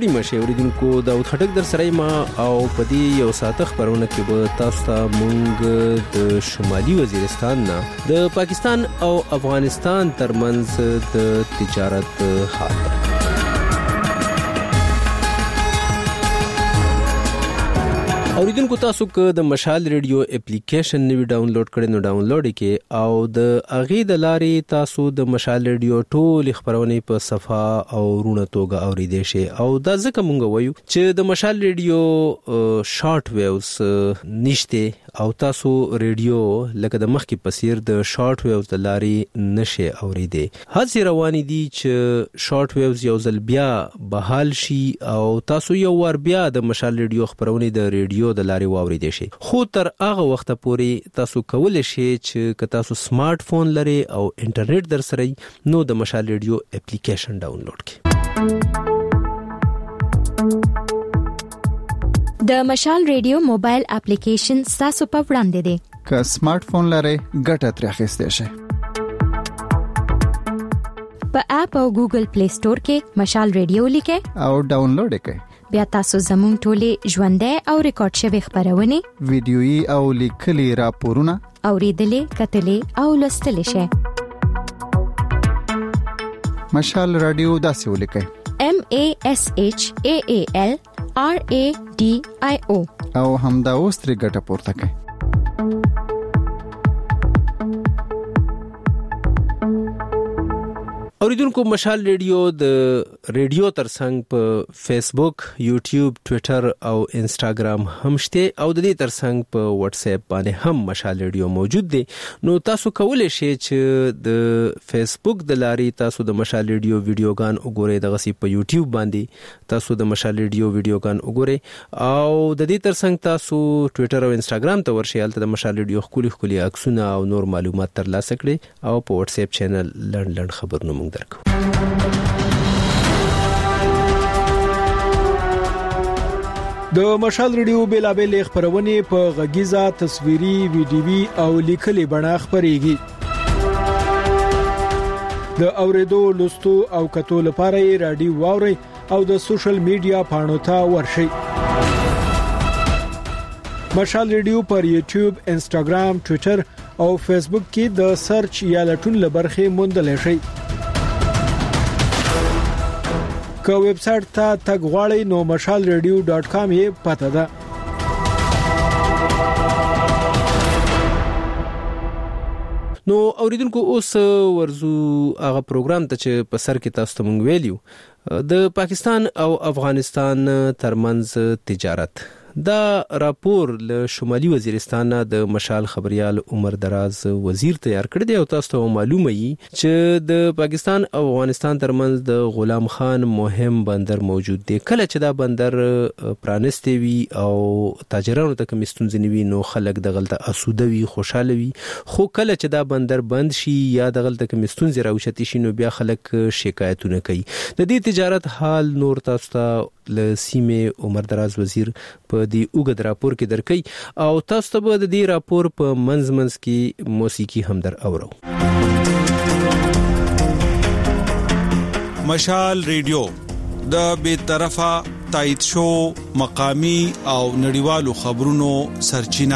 ستړي مشه اوریدونکو داود خټک در سره ما او پدی یو ساعت خبرونه کې به تاسو ته مونږ د شمالي وزیرستان نه د پاکستان او افغانستان ترمنځ د تجارت حال اوریدونکو تاسو که د مشال ریډیو اپلیکیشن نوی ډاونلوډ کړئ نو ډاونلوډ کړئ او د اغه د لارې تاسو د مشال ریډیو ټول خبرونه په صفه او رونه توګه اوریدئ شئ او دا ځکه مونږ وایو چې د مشال ریډیو شارټ ویوز نشته او تاسو ریډیو لکه د مخ کې پسیر د شارټ ویوز د لارې نشه اوریدئ هڅه روانې دي چې شارټ ویوز یو ځل بیا بحال شي او تاسو یو ور بیا د مشال ریډیو خبرونه د ریډیو د لارې واوریدئ شئ خو تر هغه وخت پورې تاسو کولای شئ چې که تاسو سمارټ فون لرئ او انټرنیټ در سره نو د مشال ریډیو اپلیکیشن ډاونلوډ کړئ د مشال ریډیو موبایل اپلیکیشن تاسو په وړاندې دی که سمارټ فون لرئ ګټه ترې اخیستئ شئ په اپ او ګوګل پلی سٹور کې مشال ریډیو لیکئ او ډاونلوډ کړئ بیا تاسو زموږ ټولې ژوندۍ او ریکارډ شوی خبرونه ویډیويي او لیکلي راپورونه اوریدلې کتلې او لوستلې شئ مشال رادیو داسې ولیکئ MASHAALRADIO او همدا اوس ترې ګټه پورته کړئ اوریدونکو مشال ریډیو د ریډیو ترڅنګ په فیسبوک، یوټیوب، ټوئیټر او انسټاګرام هم شته او د دې ترڅنګ په واتس اپ باندې هم مشال ریډیو موجود دی نو تاسو کولای شئ چې د فیسبوک د لارې تاسو د مشال ریډیو ویډیوګان وګورئ دغه سی په یوټیوب باندې تاسو د مشال ریډیو ویډیوګان وګورئ او د دې ترڅنګ تاسو ټوئیټر او انسټاګرام ته ورشئ البته د مشال ریډیو خولي عکسونه او نور معلومات ترلاسه کړئ او په واتس اپ چینل لړ خبرونه مونږ درکو د مشال ریډیو بیلابل خبرونه په غږیزه تصویري ویډیوي او لیکلي بڼه خبريږي د اوریدو لوستو او کتو لپاره رادیو واوري او د سوشل میډیا پاڼو ته ورشئ مشال ریډیو پر یوټیوب، انسټاګرام، ټوئیټر او فیسبوک کې د سرچ یا لټون لبرخه موندل شئ که ویب سټ ته تګ غواړئ نو mashalradio.com یې پته ده نو اوریدونکو اوس ورزو هغه پروګرام ته چې په سر کې تاسو ته مونږ ویلیو د پاکستان او افغانستان ترمنځ تجارت دا راپور له شمالي وزیرستان د مشال خبريال عمر دراز وزیر تیار کړی دی او تاسو ته معلومه وي چې د پاکستان او افغانستان ترمنځ د غلام خان مهم بندر موجود دی کله چې دا بندر پرانستی وي او تاجرانو ته کوم ستونزې نو خلک د غلطه اسوده وي خوشاله وي خو کله چې دا بندر بند شي یا د غلطه کوم ستونزې راوشتي شي نو بیا خلک شکایتونه کوي د دې تجارت حال نور تاسو ته له سیمه عمر دراز وزیر په دې اوګد راپور کې درکې او تاسو ته به د دې راپور په منځ کې موسیقي هم در اورو مشال ریډیو د بے طرفه تایید شو مقامی او نړیوالو خبرونو سرچینه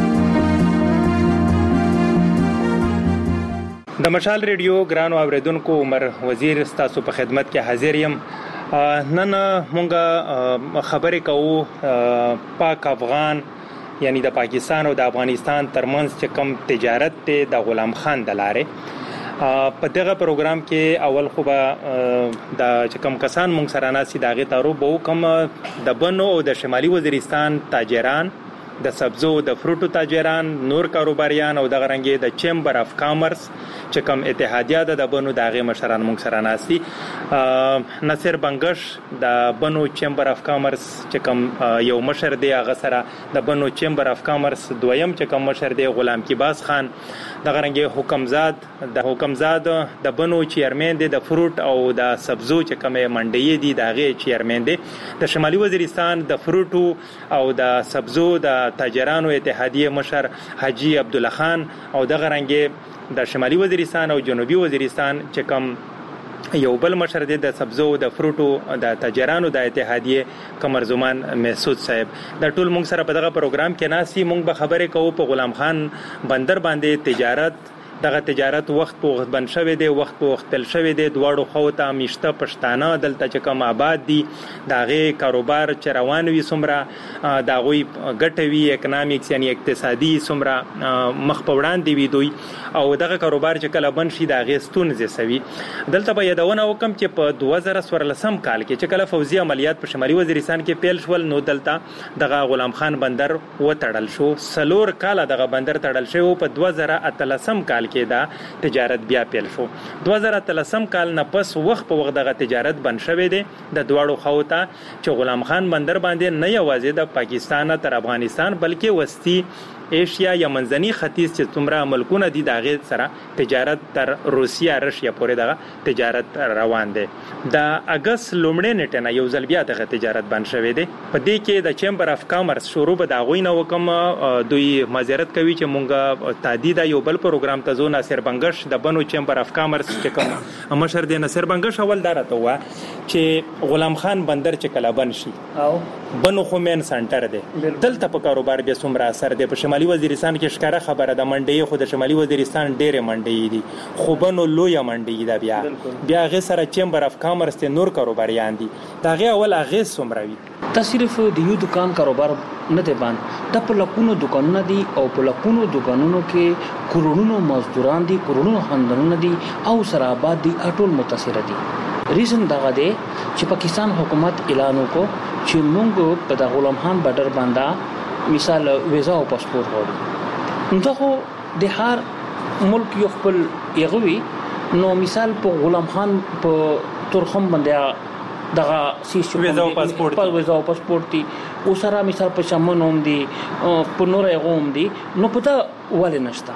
د مشال ریډیو ګرانو اوریدونکو عمر وزیر تاسو په خدمت کې حاضر یم نن مونږه خبرې کوو پاک افغان یعنی د پاکستان او د افغانستان ترمنځ چې کوم تجارت ته د غلام خان د لارې په دغه پروګرام کې اول خو به د کوم کسان مونږ سره ناسي داغه تعارف وو کوم د بنو او د شمالي وزیرستان تاجران د سبزو د فروټو تاجران نور کاروباریان او د غرنګي د چیمبر اف کامرس چې کوم اتحادیه د بنو داغه مشران مونږ سره ناسي نصر بنگش د بنو چیمبر اف کامرس چې کوم یو مشر دی هغه سره د بنو چیمبر اف کامرس دویم چې کوم مشر دی غلام کیباس خان د غرنګي حکمزاد د بنو چیرمن دی د فروټ او د سبزو چې کوم منډي دی داغه چیرمن دی د شمالي وزیرستان د فروټو او د سبزو د تاجرانو اتحادیه مشر حاجی عبد الله خان او د غرنګي د شمالي وزیرستان او جنوبي وزیرستان چې کوم یو بل مشر د سبزو د فروټو د تاجرانو د اتحادیه کمرزمان محسود صاحب د ټول مونږ سره په دغه پروګرام کې ناسي مونږ به خبرې کوو په غلام خان بندر باندې تجارت دغه تجارت وخت په وخت بند شوی دی وخت په وخت تل شوی دی دواړو خو ته میشته پښتانه دلته چې کوم آباد دي داغه کاروبار چې روان وي سمره داغوی ګټوي اکونومیکس یعنی اقتصادي سمره مخ په وړاندې وي دوی او دغه کاروبار چې کله بند شي داغه ستونزې سوي دلته به یادونه وکم چې په 2014 کال کې چې کله فوزي عملیات په شمالي وزیرستان کې پیل شول نو دلته دغه غلام خان بندر وتړل شو سلور کال دغه بندر تړل شو په 2013 کال کې دا تجارت بیا پیل شو 2013 کال نه پس وخت په وخت دغه تجارت بند شوی دی د دواړو خواته چې غلام خان بندر باندې نه یوازې د پاکستان تر افغانستان بلکې وسطي ایشیا یا منځني ختیځ چې څومره ملکونه دي دغه سره تجارت تر روسیا رشیا پورې دغه تجارت روان دي د اگست لومړۍ نیټه نه یو ځل بیا دغه تجارت بند شوی دی په دې کې د چیمبر اف کامرس شروع به دا غوینه وکم دوی معذرت کوي چې مونږه تعدید یو بل پروګرام ته زو ناصر بنگش د بنو چیمبر اف کامرس چې کوم مشر دی ناصر بنگش اول دارته و چې غلام خان بندر چې کله بند شي او بنو خو مین سنټر دی دلته په کاروبار به څومره اثر دی په شمالي وزیرستان کې ښکارا خبره ده منډي خو د شمالي وزیرستان ډېرې منډي دي خو بنو لوی منډي دا بیا غي سره چیمبر اف کامرس ته نور کاروباریان دي دا غي اول اغه سمروي تصرف د یو دکان کاروبار نه دی باندې د پلکونو دکانونه دي او پلکونو دکانونو کې کروڑونو مزدوران دي کروڑونو خاندانونه دي او سره آباد دي ټول متاثر دي ریزن دغه دی چې پاکستان حکومت اعلان وکړ چې موږ په د غلام خان بارډر باندې مثال ویزا او پاسپورت غواړو نو خو د هر ملک یو خپل یغوي نو مثال په غلام خان په ترخم باندې دغه سیستم ویزا او پاسپورت دي او سره مثال په شمن هم دي په نور یغوم دي نو پته ولې نشته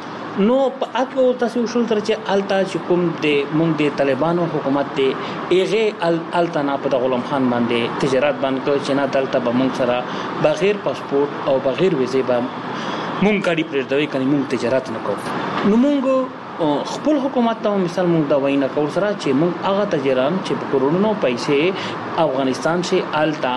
نو په اکو تاسو شول تر چې التا چې کوم د مونږ د طالبانو حکومت ته ایغه التا نه په غلام خان باندې تجارت باندې کو چې نه دلته به مونږ سره بغیر پاسپورت او بغیر ویزه به مونږ کړي پرځوي کني مونږ تجارت نه کوو نو مونږ خپل حکومت ته مثال مونږ دا وینا کول سره چې مونږ هغه تجاران چې په کروڑونو پیسې افغانستان سے التا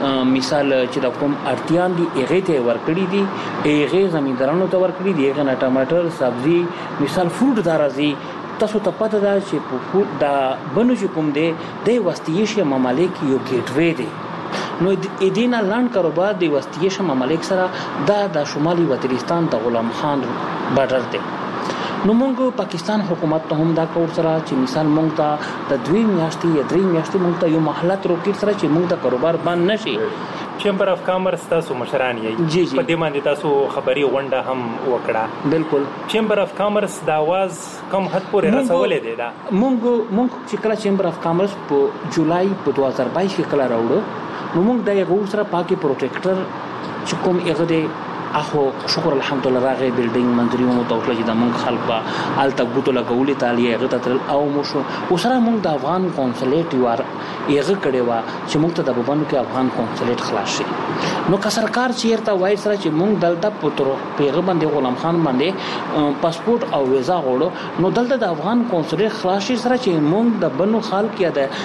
مثال چې د کوم ارتيان دي هغه ته ورکړي دي هغه زمیندارانو ته ورکړي دي هغه ټماټر سبزي مثال فروټ دارازي تاسو ته پته ده چې په فروټ دا بنو چې کوم دي د وستیشیا ممالک یو ګیټ وی دي نو ایدینا لاند کاروبار د وستیشیا ممالک سره د شمالي وزیرستان د غلام خان بارډر دی نو مونږ پاکستان حکومت ته هم دا کور سره چې مثال مونږ ته د 2 میاشتې یا 3 میاشتې مونږ ته یو محلات روکي سره چې مونږ ته کاروبار بند نشي چیمبر اف کامرس تاسو مشران یې په دې باندې تاسو خبري غونډه هم وکړه بالکل چیمبر اف کامرس د आवाज کم حد پورې رسولې دی دا مونږ چې کله چیمبر اف کامرس په جولای په 2022 کې کله راوړو نو مونږ د یو سره پاکي پروټیکټر چې کوم هغه دی اخو شکر الحمدلله راغی بلډینګ منځري مو توکل چې د مونږ خلک په الته بوتو لګولې تعالی هغه ته او مو شو وسره مونږ د افغان قونسلیټ یوار هغه کړي وا چې مونږ ته د بوبانو کې افغان قونسلیټ خلاص شي نو که سرکار چیرته وای سره چې مونږ دلته پترو پیغه باندې غلام خان باندې پاسپورت او ویزا غوړو نو دلته د افغان قونسلیټ خلاص شي سره چې مونږ د بنو خلک یا د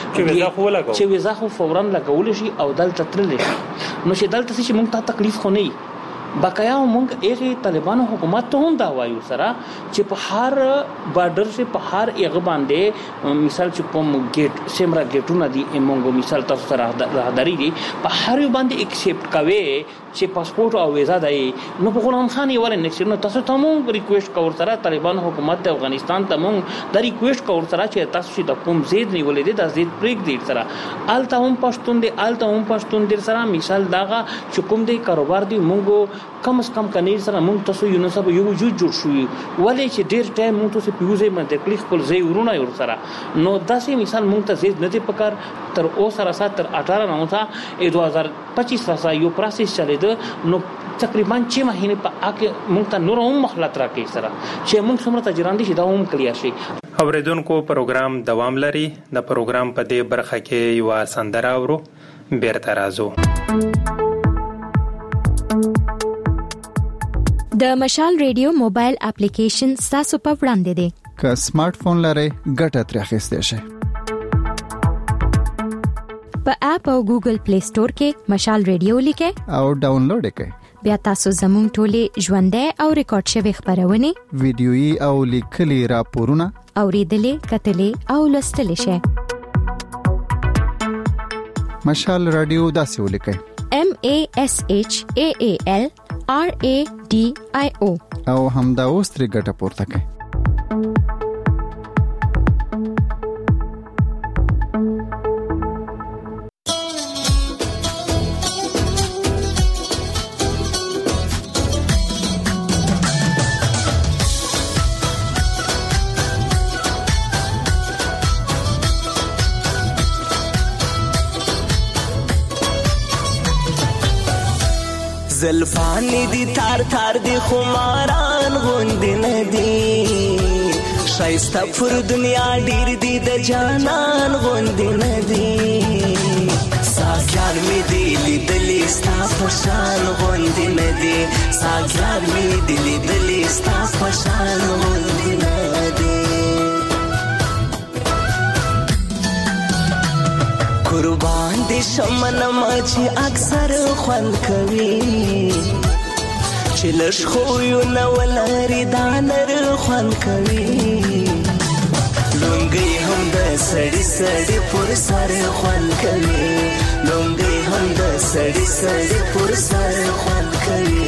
چې ویزا خو فورا لګول شي او دلته ترل شي نو چې دلته چې مونږ ته تکلیف خو نه بقایا مونږ ایغه طالبانو حکومت ته هم دا وایو سره چې په هر بارډر سے په هر ایغه باندې مثال چې کوم ګیټ سیمرا ګیټونه دي مونږ مثال تاسو سره راهداري دي په هر یو باندې ایکسپټ کوي چې پاسپورت او ویزا دی نو په غلام خان یې ورنه نشي نو تاسو ته مونږ ریکوېسټ کوو سره طالبانو حکومت ته افغانستان ته مونږ دا ریکوېسټ کوو سره چې تاسو چې د کوم زید نیولې دي د زید بریک دی سره آلته هم پښتون دي سره مثال داغه چې کوم دی کاروبار دی مونږ کم از کم کني سره مونږ تاسو یو نو سبا یو وجود جوړ شوی ولې چې ډیر ټایم مونږ تاسو پیوزه باندې کلیک کول زی ورونه ور سره نو داسې مثال مونږ ته زید نه دی پکار تر اوسه سره تر 18 نو تا 2025 سره یو پروسس چلیده نو تقریبا 6 مهینه په اکه مونږ ته نور هم مخلت راکې سره چې مونږ څومره تجربه دي دا هم کلیر شي اوریدونکو پروګرام دوام لري د پروګرام په دې برخه کې یو سندره اورو بیرته راځو د مشال ریډیو موبایل اپلیکیشن تاسو په وړاندې دی که سمارټ فون لرئ ګټه ترې اخیستئ شئ په اپ او ګوګل پلی سٹور کې مشال ریډیو لیکه او ډاونلوډ کړئ. بیا تاسو زموږ ټولې ژوندۍ او ریکارډ شوی خبرونه ویډیويي او لیکلي راپورونه اوریدلې کتلې او لوستلې شئ. مشال رادیو داسې ولیکئ: MASHALRADIO او همدا اوس ترې ګټه پورته کړئ. زلفانی دی تار تار دی خماران غوندی ندی شایسته پر دنیا ډیر دی د جانان غوندی ندی ساکیار می دی لیدلی ستا پشان غوندی ندی ساکیار می دی لیدلی ستا پشان غوندی ندی قربان دی شمنم چې اکثر خوند کوي چې لږ خویو نه ولري دا نر خوند کوي لونګۍ هم د سړي سړي پر سر خوند کوي لونګۍ هم د سړي سړي پر سر خوند کوي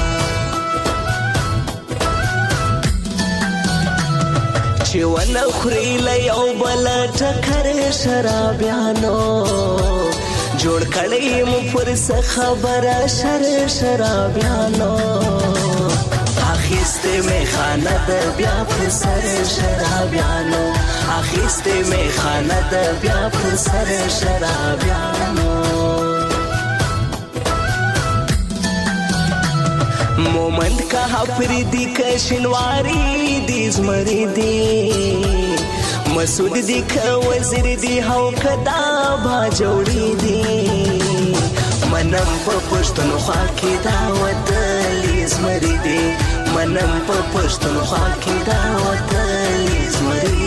چې ونه خوري له یو بل ټکر شرابیانو جوړ کړی مو پر څه خبره شرابیانو اخیسته می خانه د بیا پر سر شرابیانو اخیسته می خانه د بیا پر سر شرابیانو مومند کا پردی کا شنواری دی زمری دی مسعود دی کا وزیر دی هاو کدا با جوړی دی منم په پښتونخوا کې دا وتلی زمری دی منم په پښتونخوا کې دا وتلی زمری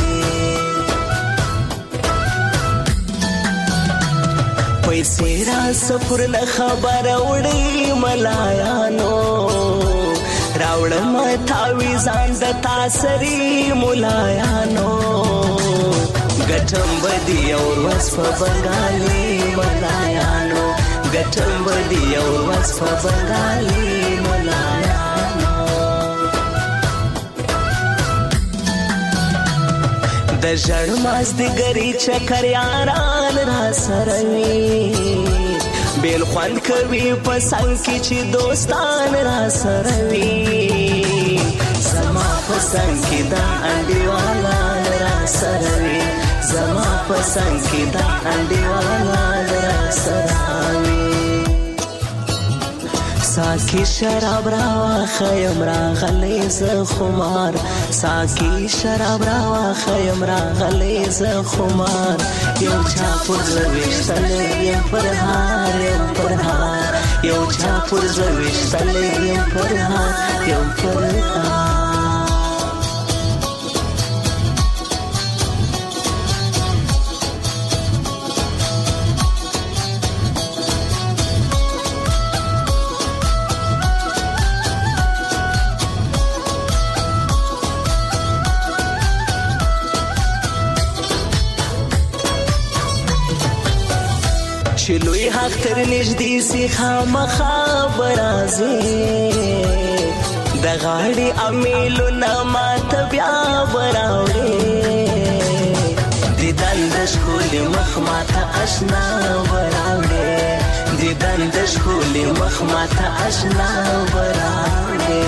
پیسې را سفر نه خبر وړي ملایانو راوړم تاوی ځان د تاسری ملایانو ګټم بدی اور وس په بنگالي ملایانو ګټم بدی اور وس په بنگالي ملایانو د ژړ ماز د ګری چکر یاران را سروي بیل خوان کوي په څنګ کې چې دوستان را سروي زما په څنګ کې دا انډیوالا را سروي زما په څنګ کې دا انډیوالا را سروي ساکی شراب راوا خیم راغلی ز خمار ساکی شراب راوا خیم راغلی ز خمار یو چا پر زویشتل یم پر هار یو چا پر زویشتل یم پر هار یم پر هار چلوی حق تر نجدی سی خامخا برازی د غاړي امیلو نمات بیا براوړي د دندش کول مخ ماته آشنا براوړي د دندش کول مخ ماته آشنا براوړي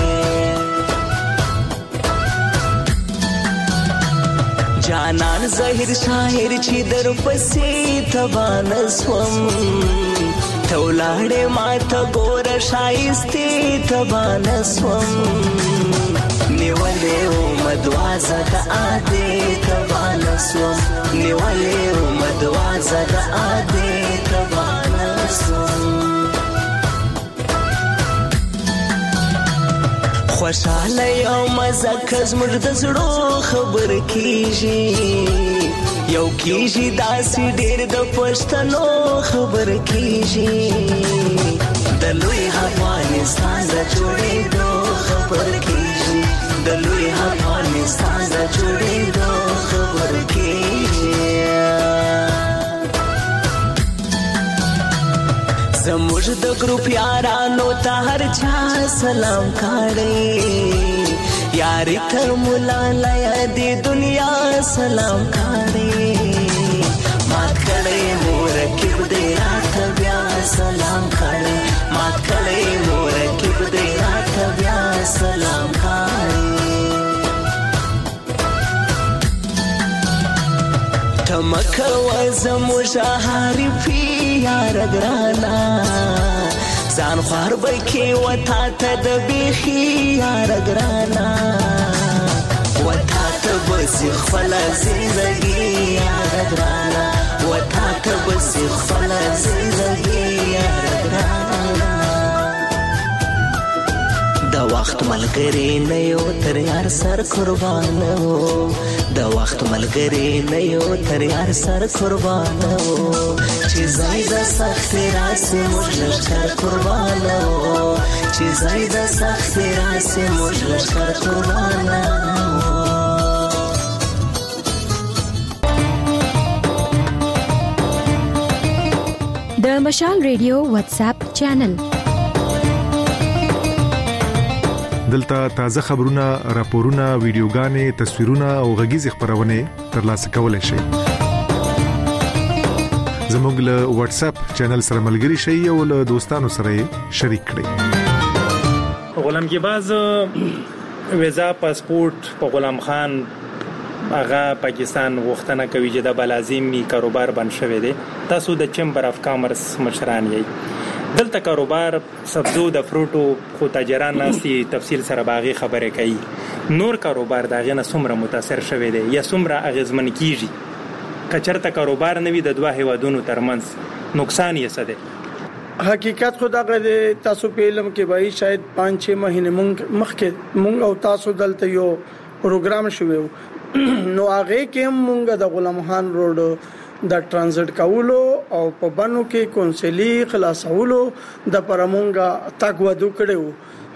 جانان ظاهر شاعر چې در پسې تبان سوم تولاړې ماته ګور شایسته تبان سوم نیولې او مدوازه د اده تبان سوم نیولې او مدوازه د اده تبان سوم خوشاله یو مزه کز مرد زړو خبر کیږي یو کیږي داسې ډېر د پښتنو خبر کیږي د لوی افغانستان د جوړېدو خبر کیږي د لوی افغانستان د جوړېدو خبر کیږي زموږ د ګروپ یارانو ته هر چا سلام کړی یاري ته مولا لیا دی دنیا سلام کړی مات کړی مرکب دی راته بیا سلام کړی مات کړی مرکب دی راته بیا سلام کړی تمکه وزموږ حریفي یار ګرانا ځان خوار بکې وتا ته د بیخي یار ګرانا وتا ته بس خپل زندگی یار ګرانا وتا ته بس خپل زندگی یار ګرانا د وخت ملګری نه یو تر یار سر قربان وو د وخت ملګری نه یو تر یار سر قربان وو چې زید سخت راس موږ لشکر قربان وو چې زید سخت راس موږ لشکر قربان وو د مشال ریډیو واتس اپ چینل دلته تازه خبرونه، راپورونه، ویډیوګانې، تصویرونه او غږیز خبرونه ترلاسه کولای شئ. زموږ له واتس اپ چینل سره ملګري شئ او له دوستانو سره شریک کړئ. غلام جباز ویزا پاسپورت په غلام خان هغه پاکستان غوښتنه کوي چې د بلازمي کاروبار بند شوی دی. تاسو د چمبر اف کامرس مشران یې دلته کاروبار سبزو د فروټو خو تاجران ناسي تفصیل سره باغی خبره کوي. نور کاروبار داغه نه څومره متاثر شوی دی یا څومره اغیزمن کیږي؟ کچرته کاروبار نوي د دوه هیوادونو ترمنځ نقصان یې څه دی؟ حقیقت خدا غره تاسو په علم کې وایي شاید 5-6 مهینه مخکې مونږ او تاسو دلته یو پروګرام شوو نو هغه کې مونږ د غلام خان روډ د ټرانزیټ کولو او په بانو کې کونسلي خلاصولو د پرمونګه تاک ودو کړو.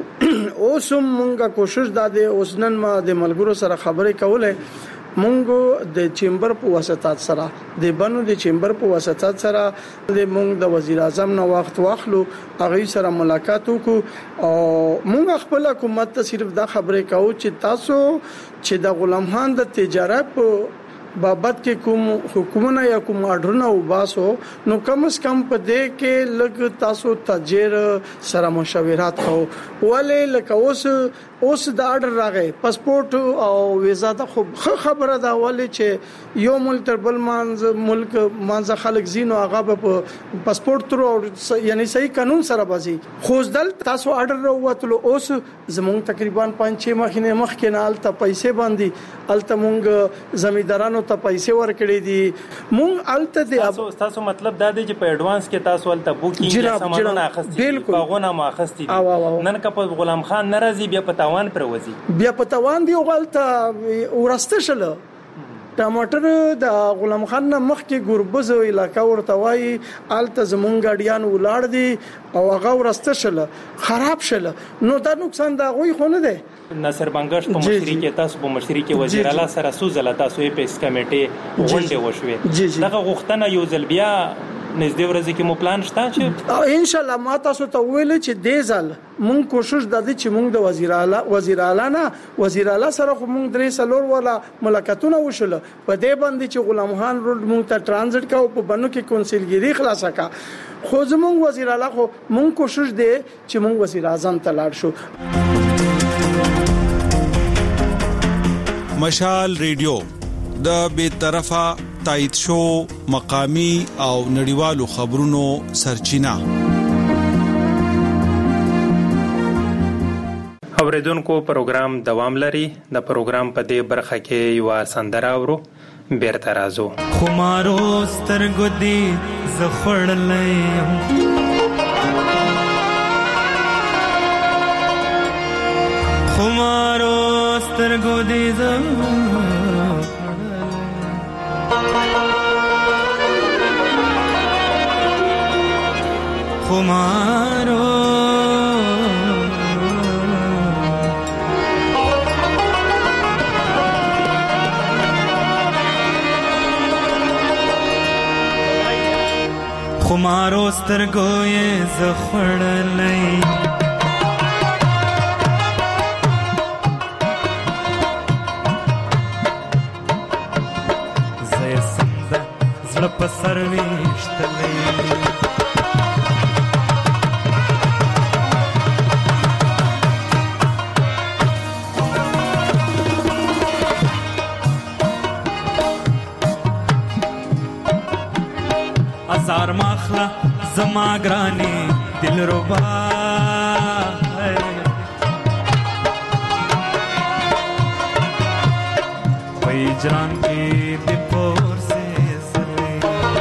اوس مونږه کوشش داده اوس نن ما د ملګرو سره خبرې کوله مونږ د چیمبر په واسطه سره د بانو د چیمبر په واسطه سره د مونږ د وزیر اعظم نو وخت واخلو هغه سره ملاقات وکړو او مونږ خپل حکومت ته صرف دا خبرې کوو چې تاسو چې د غلام خان د تجارت بابت کې کوم حکومت یا کوم اډرونه او باسو نو کم از کم په دې کې لګ تاسو تاجر سره مشاورات کوو ولې لکه اوس د اډر راغی پاسپورت او ویزا ته خو خبره دا ولې چې یو ملک تر بل ملک مانځه خلک زینو هغه په پاسپورت تر یعنی صحیح قانون سره بازي خوځدل تاسو اډر وروتلو اوس زموږ تقریبا 5-6 مخینه مخکې نه الته پیسې باندې الته مونږ زمیندارانو ته پیسې ورکړې دي مونږ الته دي تاسو مطلب دا دی چې په ایڈوانس کې تاسو الته بوکینګ سامانونه اخستي باغونه ما اخستي نن کپ غلام خان ناراضي بیا پتاوان پر وځي بیا پتاوان دی غلطه ورسته شله ټماټر د غلام خان مخ کې ګوربز علاقہ ورته وای الته زمونږ ګاډیان ولاړ دي او هغه ورسته شله خراب شله نو دا نقصان دا غوي خونه ده. ناصر بنگش په مشري کې تاسو په مشري کې وزیر اعلی سره سوزله تاسو یې په کمیټه غونډه وشوي دغه غوښتنه یو ځل بیا نږدې ورځې کې مو پلان شته چې ان شاء الله ما تاسو ته ویل چې دې ځل مونږ کوشش دادی چې مونږ د وزیر اعلی سره خو مونږ درې سلور ولا ملاقاتونه وشله په دې باندې چې غلام خان روډ مونږ ته ټرانزیټ کاو په بنو کې کونسلګری خلاصه کا خو زمونږ وزیر اعلی خو مونږ کوشش دی چې مونږ وزیر اعظم ته لاړ شو. مشال ریډیو د بیطرفه تایید شو مقامی او نړیوالو خبرونو سرچینه. اوریدونکو پروګرام دوام لري. د پروګرام په دې برخه کې یو سندره اورو بیرته راځو. خمارو سترګو دې زخړلې خمارو سترګو دې زخړلې خمارو خمارو سترګو یې زخړلې زې سنده زړه په سر ویشتلې زار ماخلا زما گرانی دل ربا پیجران کی دپور سے سرے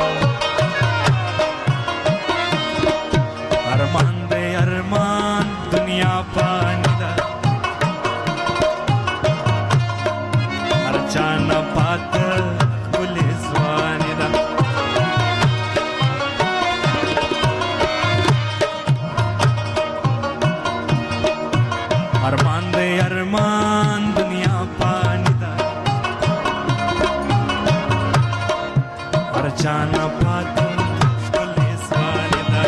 ارمان دے ارمان دنیا پانی دا ہر چانا پات پولیس وانی دا ارمان دے ارمان دنیا پانی دا ہر چانا پاتی پولیس والی دا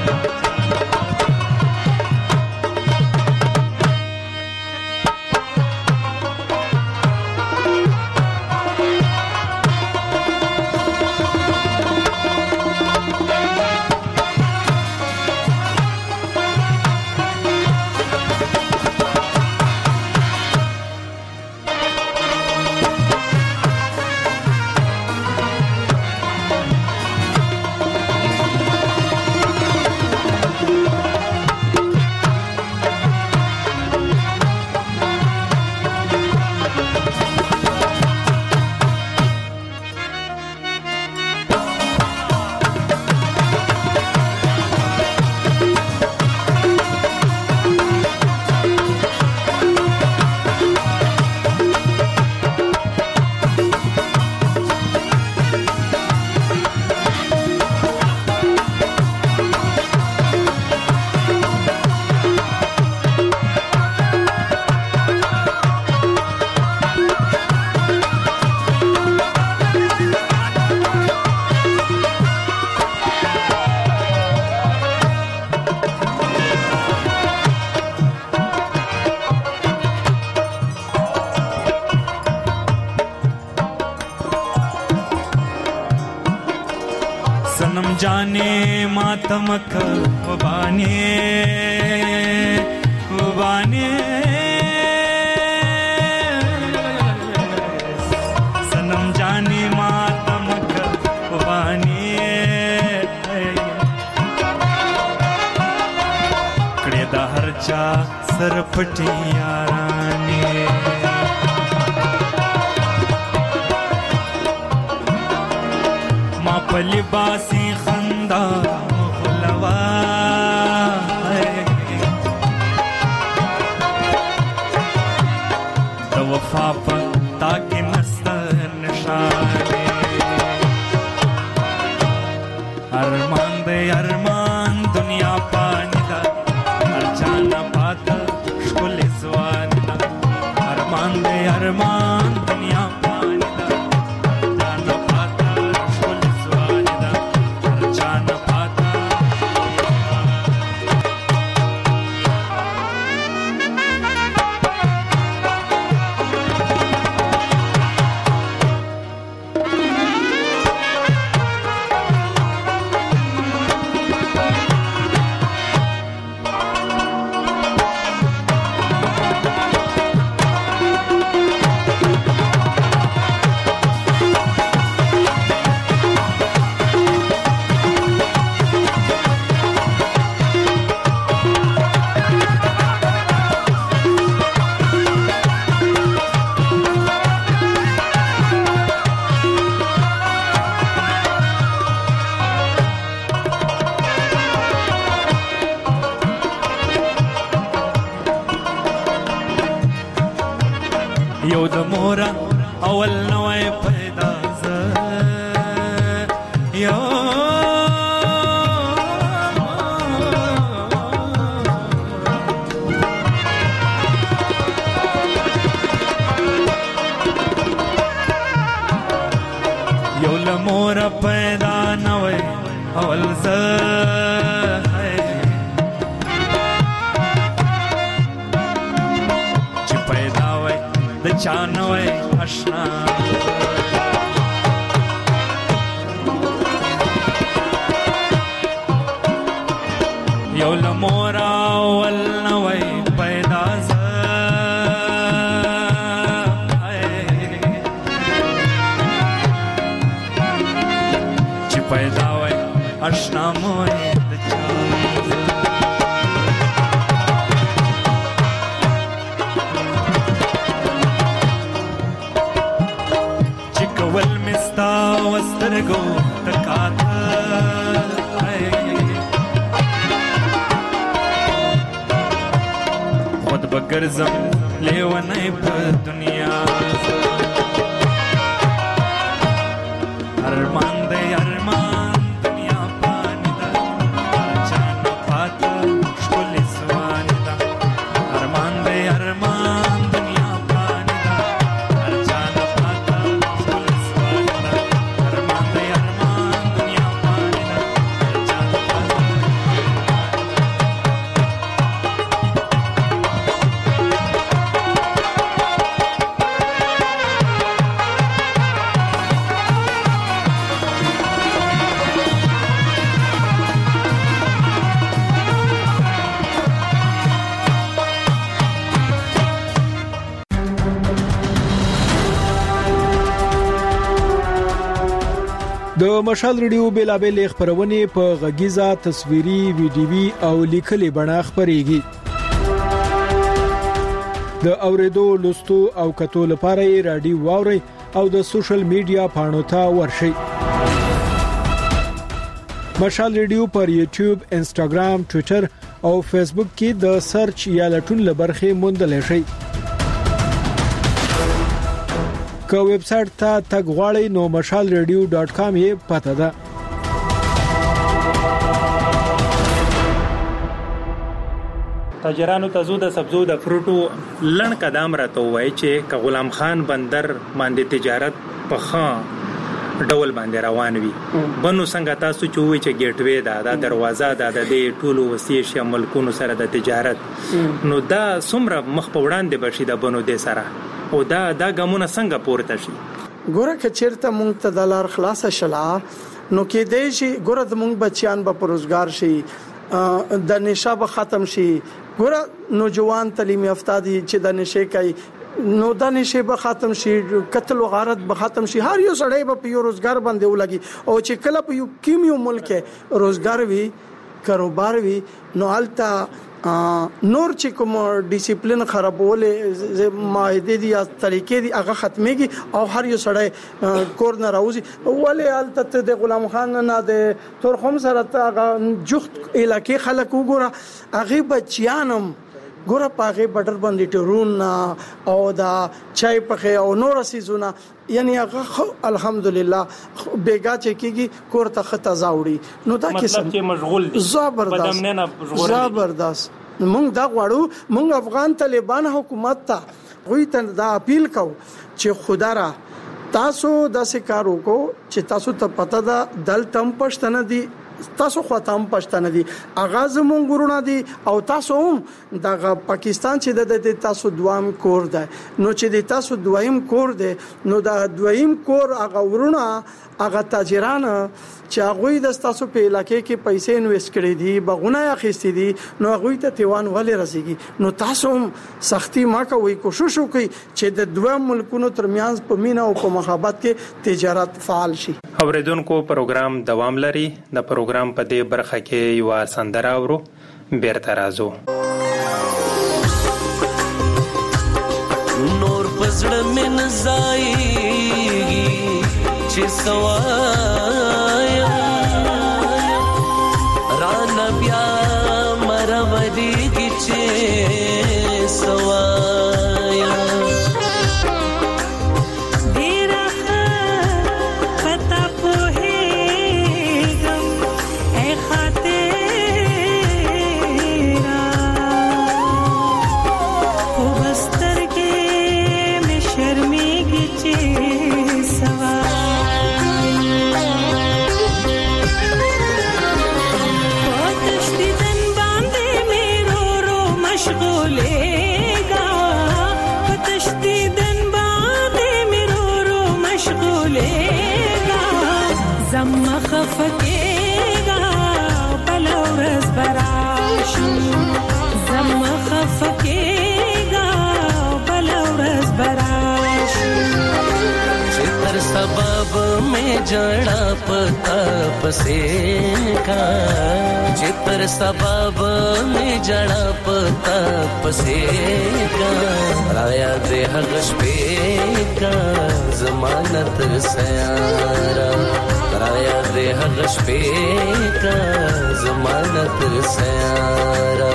सनम जाने मातम कबाने बाने सनम जाने मातम कबाने कड़े दा हरचा सरपटी याराने पली बासी खंदा खुलवा तो वफा पर ताकि नस्तर निशाने अरमान दे अरमान दुनिया पानी दा हर जाना पाता शुल स्वानी दा अरमान दे अरमान दुनिया पानी दा जाना पाता یو د مورا اول نوې پیدا ز بیا پیدا نوي اول زه چې پیدا وای د چا نوي آشنا یو لمورا ول نوي پیدا زه چې پیدا وای آشنا مور د چا چې کول مستا وسترګو تکات خود بگرزم لیونی په دنیا ارمان دے ارمان دنیا پانی دا چانا پاتا شکلی سوانی دا ارمان دے ارمان دنیا پانی دا چانا پاتا شکلی سوانی دا ارمان دے ارمان دنیا پانی دا چانا پاتا د مشال ریډیو بیلابل خبرونه په غږیزه تصویري ویډیوي او لیکلي بڼه خبريږي د اوریدو لوستو او کتو لپاره رادیو واوري او د سوشل میډیا پاڼو ته ورشي مشال ریډیو پر یوټیوب انسټاګرام ټوئیټر او فیسبوک کې د سرچ یا لټون لبرخه موندل شي که ویب سټ ته تګ غواړئ نو mashalradio.com یې پته ده تاجرانو ته زو د سبزو د فروټو لړ قدم راته وای چې ک غلام خان بندر باندې تجارت په خان ډول باندې روان وي بنو څنګه تاسو چوي چې گیټ وې دا دروازه دا د ټولو وسیع ملکونو سره د تجارت نو دا څومره مخ په وړاندې بشي د بنو د سره او دا ګامونه څنګه پورته شي ګوره کچیرته مونږ ته د لار خلاص شلا نو کې دې شي ګوره د مونږ بچیان به پروزګار شي د نشه به ختم شي ګوره نوجوان تعلیم یافته دي چې د نشه کوي نو د نشه به ختم شي قتل او غارت به ختم شي هر یو سړی به په روزګار باندې ولګي او چې کله په یو کیمیو ملک روزګار وي کاروبار وي نو التا نور چې کوم ډیسپلین خرابولې ماهده دي یا طریقې دي هغه ختميږي او هر یو سړی کور نه راوځي ولې الته د غلام خان نه د تورخم سره هغه جخت علاقې خلک وګوره هغه بچیانم ګوره پاغه بټر باندې ټرون او دا چای پخې او نور سيزونه یعنی هغه الحمدلله بیګا چې کیږي کور ته خطا زاوړي نو دا مطلب چې مشغول دي زبردست مونږ دا غواړو مونږ افغان طالبان حکومت ته وی ته دا اپیل کو چې خدا را تاسو داسې کار وکړو چې تاسو ته پته ده دلته پښتنه دي تاسو خو تام پښتنه دي اغاز مونږ ورونه دي او تاسو هم د پاکستان چې د تاسو دوام کور ده نو چې د تاسو دویم کور ده نو د دویم کور هغه ورونه هغه تاجران چې هغه د تاسو په علاقې کې پیسې انویسټ کړې دي بغونه اخیستې دي نو هغه ته تیوان ولې رسیږي نو تاسو هم سختي ما کوي کوشش وکړئ چې د دوه ملکونو ترمنځ په مینا او په محبت کې تجارت فعال شي اوریدونکو پروګرام دوام لري د پروګرام په دې برخه کې یو سندره اورو بیرته راځو نور پزړه من زایږي چې سوایا ران بیا مروري کې چې سوایا में जड़ा पता पसे का चित्र सबब में जड़ा पता पसे का राया दे हगश पे का जमानत सयारा राया दे हगश पे का जमानत सयारा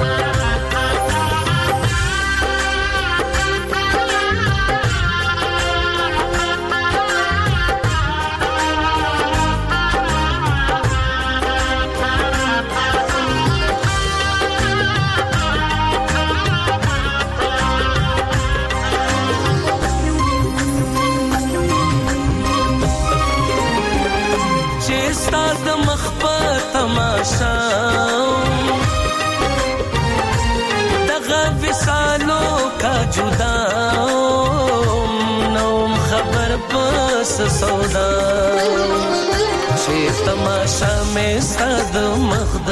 तमाशा दगा विसालों का जुदा नौम खबर बस सौदा शेर तमाशा में सद मख्द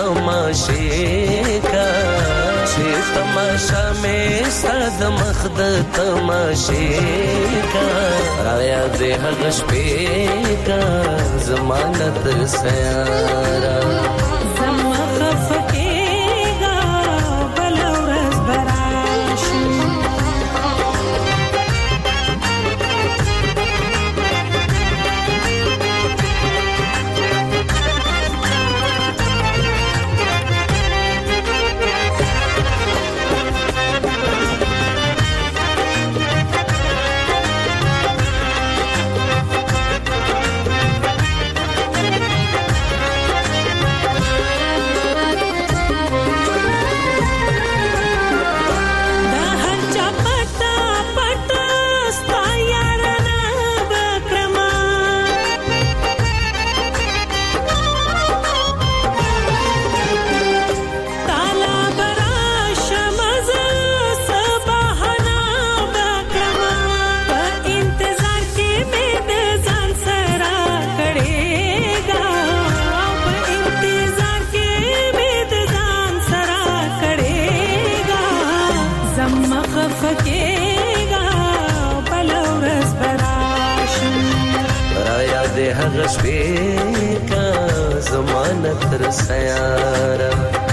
तमाशे का शेर तमाशा में सद मख्द तमाशे का राया दे हगश पे का जमानत सयारा जमा खफकेगा बलौरस बराशी हगश पे का जमानत सयारा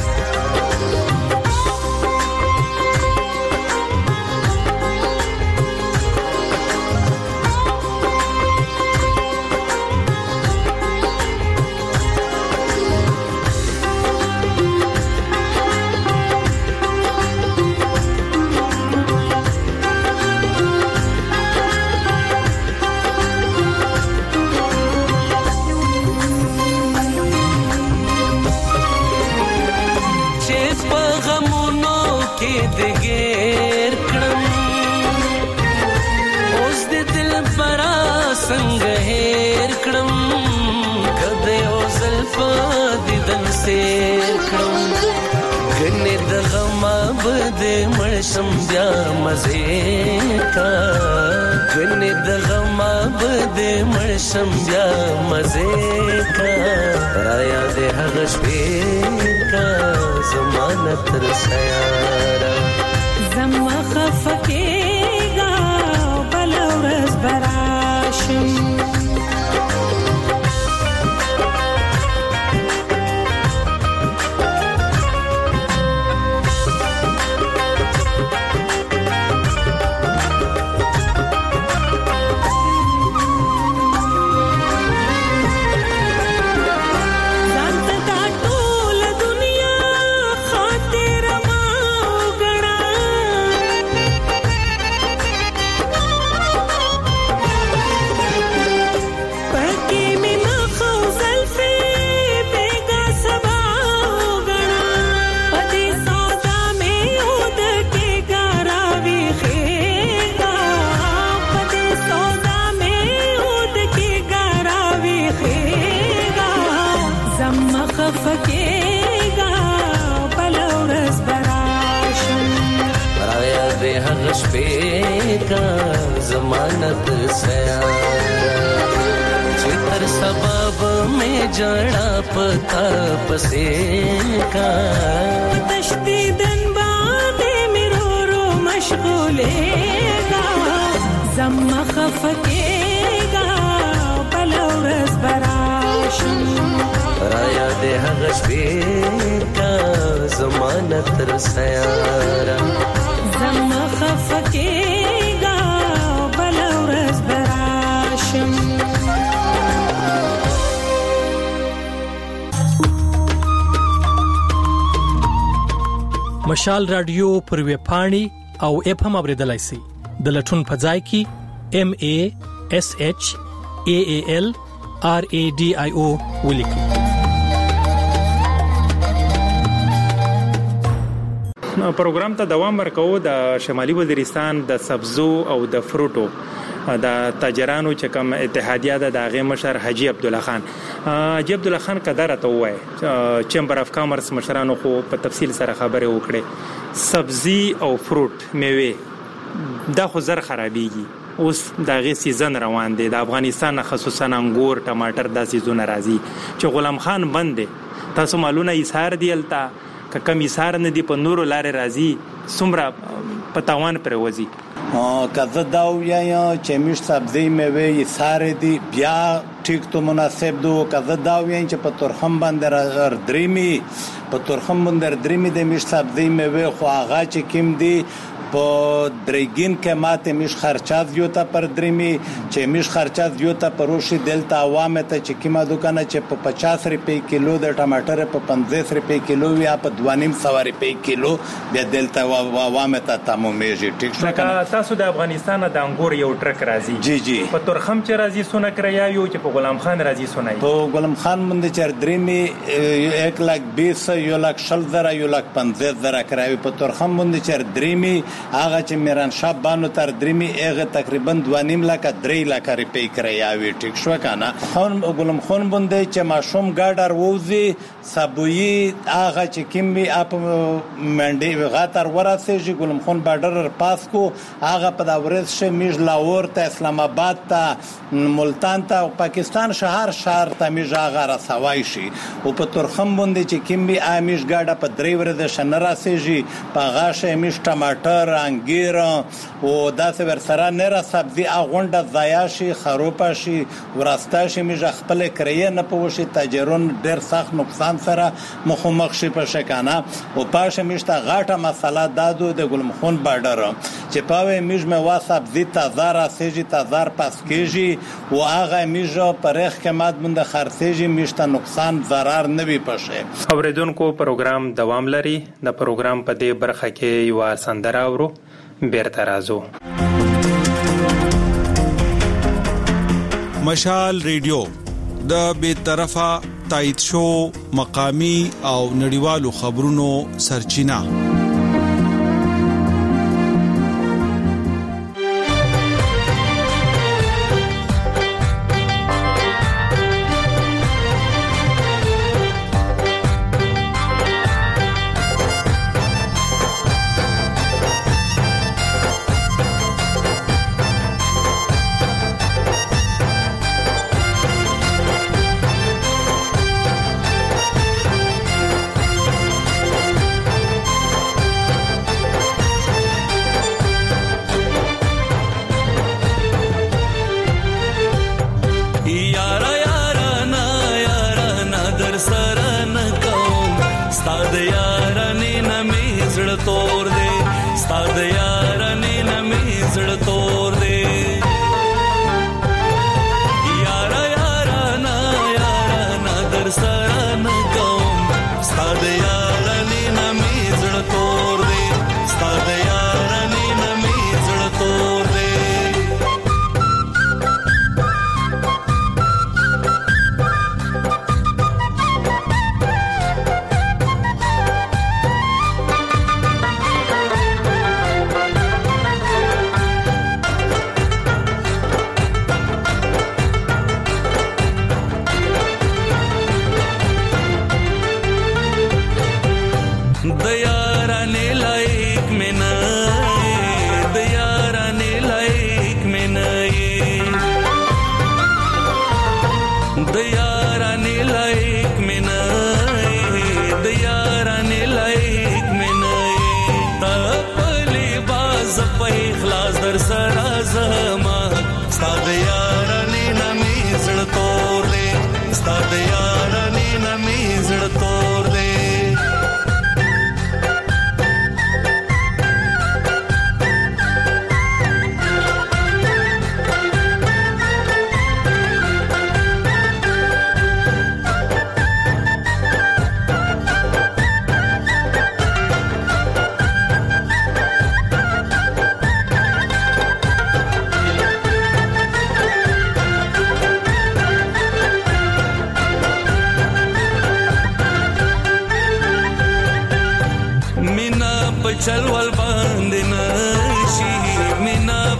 संगहेर क्रम कदे ओजल पादिदन से क्रम गने दगमा बदे मर्शम ब्या मजे का गने दगमा बदे मर्शम ब्या मजे का राया दे हगश पे का जमानत सयारा जमा खफकेगा बलौरस बराशी खफकेगा बलौरस बराशी राया दे हगश पे का जमानत सयारा चित्र सबब में जड़ा पता पसे का तशदीदन बादे मेरो रो मशगूलेगा जम्मा खफकेगा बलौरस ورځ براشم رایا دې هغه شپې کا زمانه تر سیاره زما خفکېږه بل ورځ براشم مشال رادیو پر ویب پاڼې او اپ هم اوریدلای شئ د لټون په ځای کې MASHAALRADIO ولیکئ. پروګرام ته دوام ورکوو د شمالي وزیرستان د سبزو او د فروټو د تاجرانو چې کوم اتحادیه ده د هغې مشر حاجي عبدالله خان. حاجي عبدالله خان که دا راته ووایي چیمبر اف کامرس مشرانو خو په تفصیل سره خبرې وکړې سبزي او فروټ میوې دا خو زر خرابېږي اوس د هغې سیزن روان دی د افغانستان خصوصا انګور ټماټر دا سیزونه راځي چې غلام خان بند دی تاسو مالونه ایثار دی هلته که کم ایثار نه دي په نورو لارې راځي څومره په تاوان پرې وځي که زه دا ووایم چې موږ سبزي میوې ایثار دي بیا ټیک تو مناسب دو که زه دا ووایم چې په تورخم باندې دریمې په تورخم باندې دریمې د موږ سبزي میوې خو هغه چې کوم دي په درېګین کې ماته مش خرچه زیاته پر درېمې چې مش خرچه زیاته پر روشي دلته عوامه ته چې کیما دکانه چې په 50 روپے کیلو د ټماټر په 50 روپے کیلو یا په 2.5 روپے کیلو د دلته عوامه ته تمومېږي. ټیک شو تاسو د افغانستان د انګور یو ټرک راځي جی په تورخم چې راځي سونه کریا یو چې په غلام خان راځي سونه په غلام خان باندې چې درېمې 1,20,000 1,50,000 کراوي په تورخم باندې چې درېمې هغه چې میران شاه بانو تر درېمې هغه تقریبا 2.5 لک 3 لک روپۍ کرایاوي. ټیک شو کنه خان غلام خان باندې چې ماشوم ګاډر ووزي سبوي هغه چې کیمبي اپ منډي غاتر ورسېږي غلام خان بارډر پاس کو هغه په دا ورځ شه میج لاهور ته اسلام آباد ته ملتان ته پاکستان شهر ته میج هغه رسوي شي او په تورخم باندې چې کیمبي امیش ګاډه په 3 ورځې شنه راسېږي په غاښه میش ټماټر انګیر او داسې ورسره نه را سبزي اغونډه ضایع شي خروپه شي وراسته شي میج خپل کریه نه پوښي تاجرون ډېر سخت نقصان سره مخامخ شي په شکانه او پاشه میشته غاټه مسله دادو د ګلم خون بارډر چې پاوې میج مې وا سبزي تازه راسېږي تازه پاس کېږي او هغه میج پرېخ کې ماد مند خرڅېږي میشته نقصان ضرر نه وي پشه. اوریدونکو پروګرام دوام لري د پروګرام په دې برخه کې یو سندره اورو بیرته راځو. مشال ریډیو د بے طرفه تایید شو مقامی او نړیوالو خبرونو سرچینه. در سره زما ستاد یارانه نمی زړه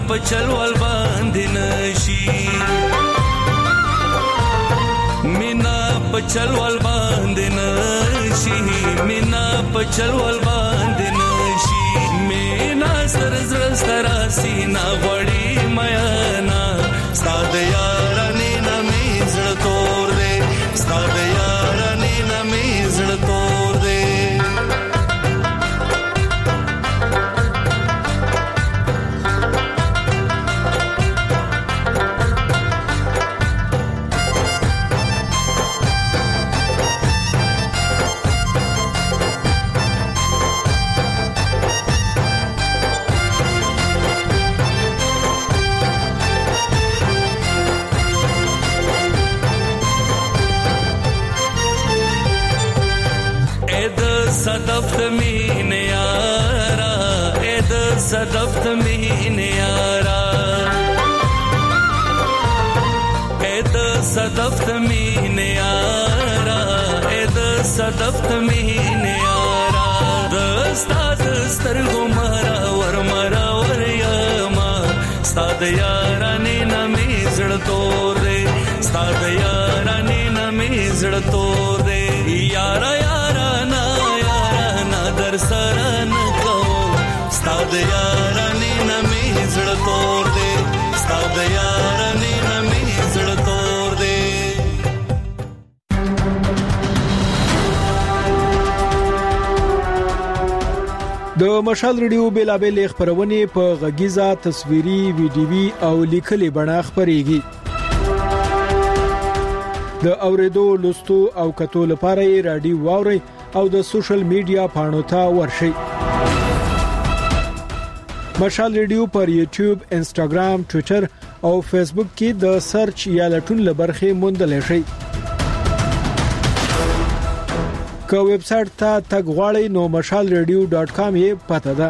پچل ول باندې نشي مینا پچل ول باندې نشي مینا پچل ول باندې نشي مینا سر زړه سترا سینا وړي میانا ستاد یار نه نمې زړه تور دې ستاد یار نه نمې زړه تور دې صدف تمین یارا اید صدف تمین یارا اید صدف تمین یارا اید صدف تمین یارا دستا دستر گمارا ور یما ستاد یارانی نمی زړه تور دے ستاد یارانی نمی زړه تور دے یارا در سره نکو ستاد یارانی نمی زړه تور دے ستاد یارانی نمی زړه تور دے د مشال ریډیو بیلابل خبرونه په غږیزه تصویري ویډیوي او لیکلي بڼه خبريږي د اوریدو لوستو او کتو لپاره رادیو واوري او د سوشل میډیا پاڼو ته ورشي مشال ریډیو پر یوټیوب، انسټاګرام، ټوئیټر او فیسبوک کې د سرچ یا لټون لبرخه موندل شي. که ویب سټ ته تګ غواړئ نو mashalradio.com یې پته ده.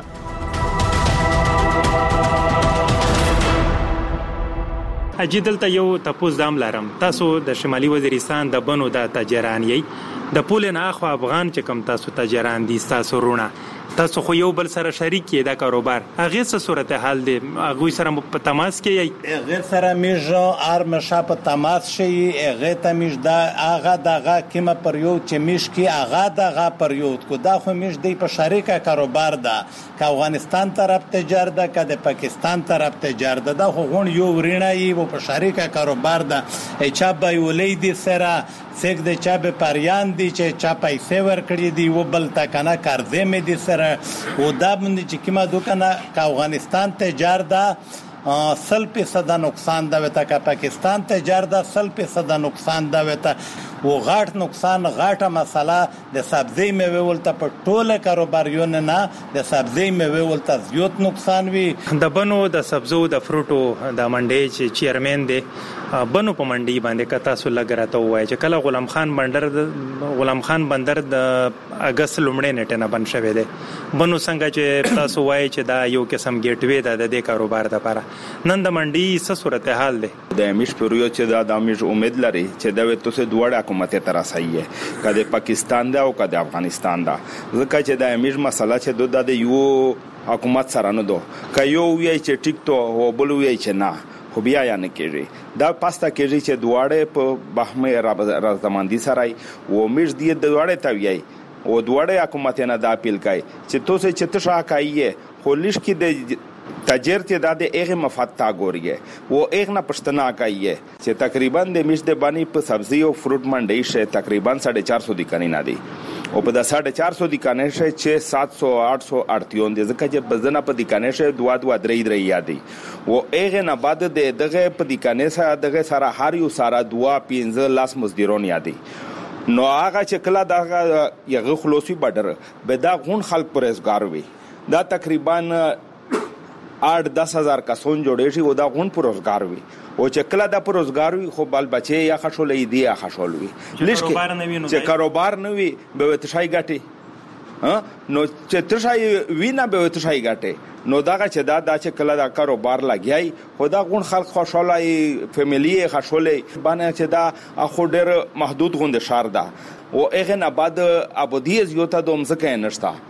اجدل ته یو تاسو دام لرم. تاسو د شمالي وزیرستان د بنو د تاجران یې د پول نه اخو افغان چې کم تاسو تاجران دي تاسو رونه تاسو خو یو بل سره شریک یې د کاروبار هغه څه صورتحال دي هغه سره په تماس کې یې غیر سره میجو ارمشا په تماس شي هغه ته میج دا هغه دغه کیمه پر یو چې میش کې هغه دغه پر یو کو دا خو میج دی په شریکه کاروبار ده که افغانستان طرف تجار ده که د پاکستان طرف تجار ده دا خو غون یو ورینه یې په شریکه کاروبار ده چا به ولید سره څنګه د چا به پریان دي چې چا پیسې ورکړي دي و بل تا کنه قرضې مې دي سره و دا باندې چې کیما دوکنه که افغانستان تجار ده 100% نقصان دا وته که پاکستان تجار ده 100% نقصان دا وته و غاټ نقصان غاټه مسله د سبزی میوه ولته په ټوله کاروباریونه نه د سبزی میوه ولته زیات نقصان وي د بنو د سبزو د فروټو د منډي چې چیرمن دی بنو په منډي باندې کتا سو لګراته وای چې کله غلام خان بندر د اگست لومړی نیټه نه بن شوی دی بنو څنګه چې تاسو وای چې دا یو قسم ګیټوي د دې کاروبار لپاره نن د منډي څه صورتحال دی د امیش پرویو چې دا د امیش امید لري چې دا وته څه دوړه حکومت تر راسایي کله پاکستان دا او کله افغانستان دا ځکه چې د امیش مسله چې د یو حکومت سره نه دو کایو وی چې ټیک ټو او بل وی چې نه خو بیا یا نه کېږي دا پاستا کېږي چې دواړه په بهمه رازماندي سره و میش دی د دواړه تویي او دواړه حکومت نه دا اپیل کوي چې توسه چې تشا کوي خو لښ کې د تاجر ته د هغه مفاد تا ګوري و هغه نه پښتنه کوي چې تقریبا د میش د باندې په سبزی او فروټ منډي شه تقریبا 450 دکانې نه دي او په 450 دکانې شه چې 700 800 ارتيون دي ځکه چې بزنه په دکانې شه دوا درې یادي و هغه نه بعد دغه په دکانې سره دغه سره هر یو سره دوا 15 لاس مزدورون یادي نو هغه چې کله دغه یغه خلاصي بډر به دا غون خلک پرېزګار وي دا تقریبا 8-10 هزار کسون جوړې شي او دا غون پروزګار وي او چې کله دا پروزګار وي خو بال بچي یا خښولې دی یا خښول وي چې کاروبار نه وي به وتشای ګټي نو چې تشای وینا به وتشای ګټي نو دا چې دا چې کله دا کاروبار لګیای خو دا غون خلک خوشاله فیملی خښولې باندې چې دا اخو ډېر محدود غوند شار ده او هغه نه بعد ابودیز یو ته دوم ځکه نشتا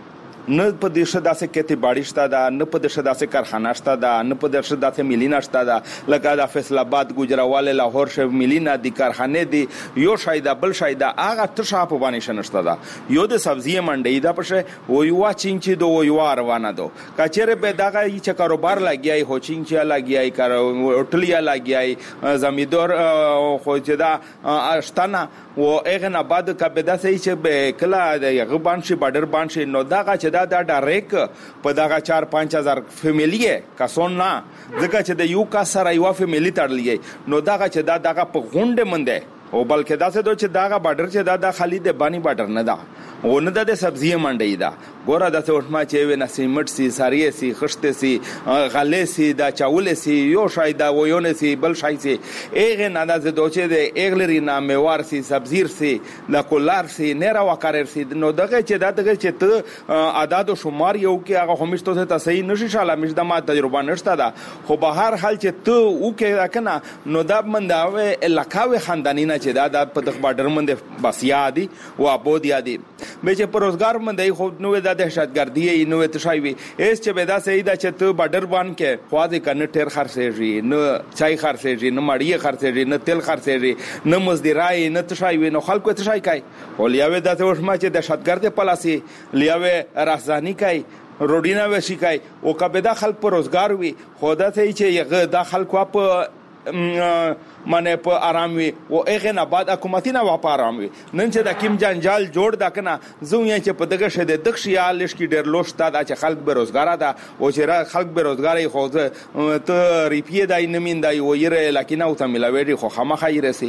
نه په دې شدا سه کته باډیشتا دا نه په دې شدا سه کارخانه شتا دا نه په دې شدا سه ملینا شتا دا لکه د فیصل آباد ګجراواله لاهور شه ملینا دي کارخانه دي یو شایدا بل شایدا هغه تر شاپ باندې شنشتا دا یو د سبزی منډي دا پشه و یو چینچی دو یو روانه دو کچره به دغه چې کاروبار لګیای هو چینچی لګیای کار هوټلیا لګیای زمیدار خو چې دا اشتنا و اغه نه بعد کبدا سي چې به کلا د غبان شي بارډر بان شي نو دغه چې دا ډایرک په دغه 4-5000 فیملی کسون نه ځکه چې د یو کا سره یو فیملی تړلې نو دغه چې دغه په غونډه منده او بلکې دا څه چې دغه بارډر چې دا خالي د بانی بارډر نه دا او نه د سبزی منډي دا ګوره د څوټما چې و نسیمټ سي ساری سي خشته سي غلې سي دا چاول سي یو شاید دا ويونه سي بل شای سي اغه نه د دوچې د اغلری ناموار سي سبزیر سي د کولار سي نه را وکړر سي نو دغه چې دغه چې ته اعداد او شمار یو کې هغه همشتو ته صحیح نشي شاله مش د ما تجربه نشته دا خو به هر حال چې ته او کې کنه نو دا منداوي علاقاوي خاندانی نه چې دا په دغه بارډر منده بس یادي او ابود یادي به چې پروزګار مندای خو نو د دهشتګردي نو تشایوي اس چې به دا صحیح دا چې ته بارډر بان کې خواځي کنه ټیر خرڅېږي نو چای خرڅېږي نو ماړی خرڅېږي نو تل خرڅېږي نو مزدورای نو تشایوي نو خلکو تشای کوي ولیاوي دا ته وشما چې دهشتګرد پلاسي لیاوي رازانی کوي روډینا وشي کوي او کبه دا خلک پروزګار وي خدا ته چې یغه دا خلکو په مانه په آرام وي او هغه نه بعد حکومتي نه واپ آرام وي نن چې د کیم جنجال جوړ دا کنه زو یې چې په دغه شه د دښیا لشکې ډېر لوشتا دا چې خلک بیروزګار ده او چې خلک بیروزګاری خو ته ریپی دای نمین دای و یره لکه نه او ته ملاوي خو خامخا یې رسي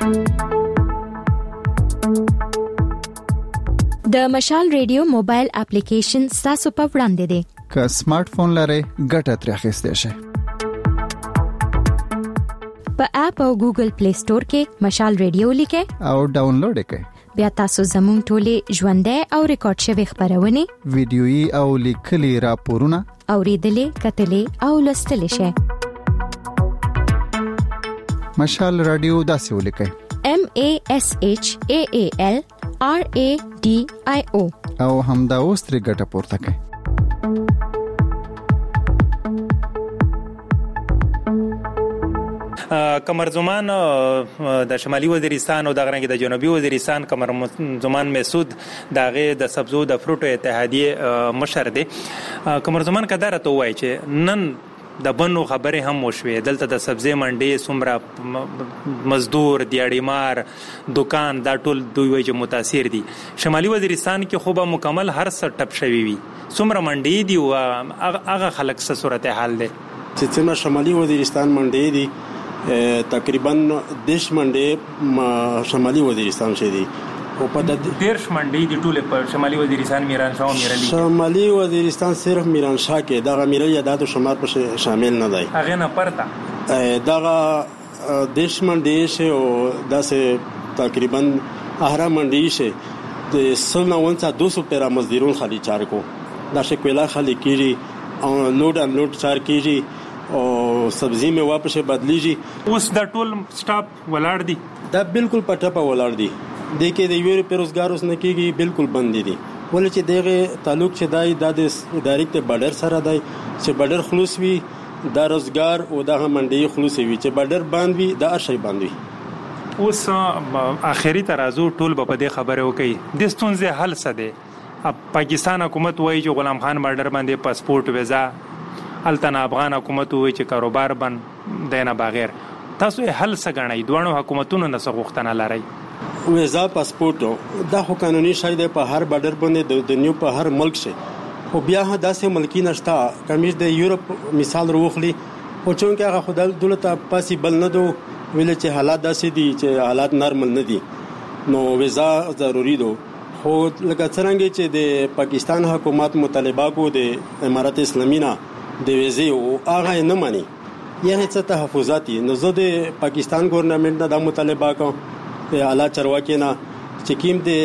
د مشال ریډیو موبایل اپلیکیشن تاسو په وړاندې دی که سمارټ فون لرئ ګټه ترې اخیستئ شئ په اپ او ګوګل پلی سٹور کې مشال ریډیو لیکه او ډاونلوډ کړئ بیا تاسو زموږ ټولې ژوندۍ او ریکارډ شوی خبرونه ویډیويي او لیکلي راپورونه اوریدلې کتلې او لوستلې شئ مشال رادیو داسې ولیکئ MASHAALRADIO او همدا اوس ترې ګټه پورته کړئ کمرزمان د شمالي وزیرستان او د غرنګ د جنوبي وزیرستان کمرزمان مسعود دغه د سبزو د فروټو اتحادیه مشر دی کمرزمان کدار ته وایي چې نن د بنو خبره هم وشوي دلته د سبزی منډي سمره مزدور دیاړیمار دکان دا ټول دوی وایي چې متاثر دي شمالي وزیرستان کې خو به مکمل هر څه ټپ شوی وي سمره منډي دي او هغه خلک څه صورتحال دي چې څنګه شمالي وزیرستان منډي دي تقریبا دیش منډي شمالي وزیرستان شه دي او په د دیرش منډي د ټوله په شمالي وزیرستان میران شاه او میرلی شمالي وزیرستان صرف میران شاه کې دغه میرلی عادت شمار په شامل نه دی هغه نه پرتا دغه دیش منډي شه او داسه تقریبا اهرا منډي شه د سلناونڅه 200 پیرا مزدورون خالي چار کو دا شکولا خالي کیږي او لوډ ان لوډ چار کیږي او سبزی میں واپس بدلیږي اوس د ټول سټاپ ولاړ دي دا بالکل پټه ولاړ دي د کې د یو روزګار اوس نه کیږي بالکل بند دي ولې چې دغه تعلق چې دای د ډایرکټ بارډر سره دی چې بارډر خلوص وي د روزګار او د منډي خلوص وي چې بارډر بند وي د ارشي بند وي اوس اخیری ترازو ټول په دې خبره وکي د ستونزې حل څه دی پاکستان حکومت وایي چې غلام خان بارډر باندې پاسپورت ویزا التنا افغان حکومت وایي چې کاروبار بند دینه بغیر تاسو حل څه غنئ دوه حکومتونو نه څه غوښتنه لري ویزا پاسپورت دا خو قانوني شاید په هر بارډر باندې د نیو په هر ملک شي خو بیا داسې ملکی نشتا کمیش د یورپ مثال وروخلی او چونکه هغه خدای دولت پاسیبل نه دو ویل چې حالات داسې دي چې حالات نارمل نه دي نو ویزا ضروری دو خو لکه څنګه چې د پاکستان حکومت مطالبه کو د امارات اسلامي نه د ویزې او هغه نه مانی یعنی څه تحفظاتي نو زه د پاکستان ګورنمنت نه د مطالبه کوم د اعلی چارواکي نه چې